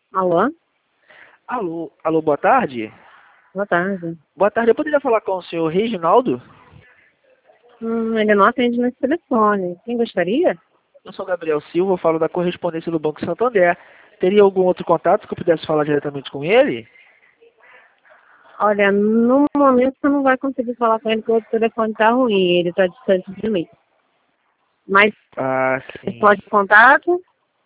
Alô? Alô, alô, boa tarde. Boa tarde. Boa tarde, eu poderia falar com o senhor Reginaldo? Ele não atende nesse telefone. Quem gostaria? Eu sou Gabriel Silva, eu falo da correspondência do Banco Santander. Teria algum outro contato que eu pudesse falar diretamente com ele? Olha, no momento você não vai conseguir falar com ele porque o telefone tá ruim, ele tá distante de mim. Mas Ah, sim. pode contato?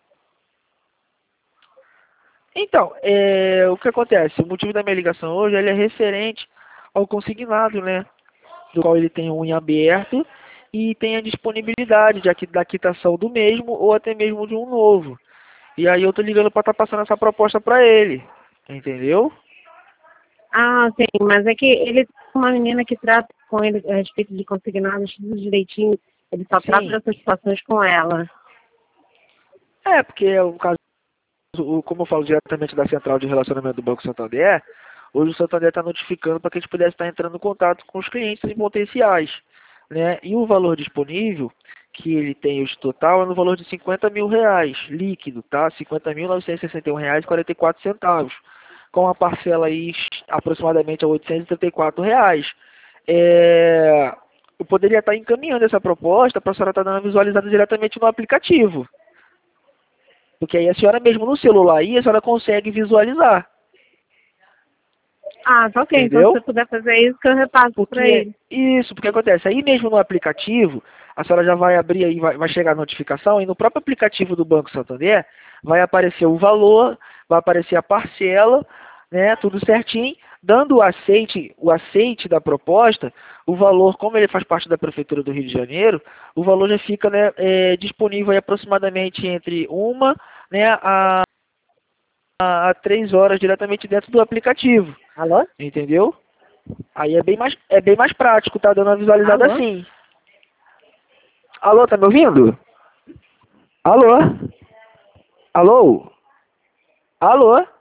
Então, o que acontece? O motivo da minha ligação hoje ele é referente ao consignado, né? Do qual ele tem um em aberto e tem a disponibilidade da quitação do mesmo ou até mesmo de um novo. E aí eu tô ligando para estar passando essa proposta para ele. Entendeu? Ah, sim, mas é que ele tem uma menina que trata com ele a respeito de consignados tudo direitinho. Ele só trata Sim. dessas situações com ela. Porque o caso, como eu falo diretamente da central de relacionamento do Banco Santander, hoje o Santander está notificando para que a gente pudesse estar entrando em contato com os clientes em potenciais, né? E o valor disponível que ele tem hoje total é no valor de R$ 50.000, líquido, tá? R$ 50.961,44, com uma parcela aí aproximadamente a R$ 834. Eu poderia estar encaminhando essa proposta para a senhora estar dando uma visualizada diretamente no aplicativo. Porque aí a senhora mesmo no celular aí, a senhora consegue visualizar. Ah, tá ok. Então se Entendeu? você puder fazer isso, que eu repasso pra ele. Porque acontece, aí mesmo no aplicativo, a senhora já vai abrir aí, vai chegar a notificação, e no próprio aplicativo do Banco Santander, vai aparecer o valor, vai aparecer a parcela, né, tudo certinho, dando o aceite da proposta, o valor, como ele faz parte da Prefeitura do Rio de Janeiro, o valor já fica, né, disponível aí aproximadamente entre né, a 3 horas diretamente dentro do aplicativo, Alô? entendeu? Aí é bem mais prático, tá dando uma visualizada Alô? assim. Alô, tá me ouvindo? Alô? Alô? Alô?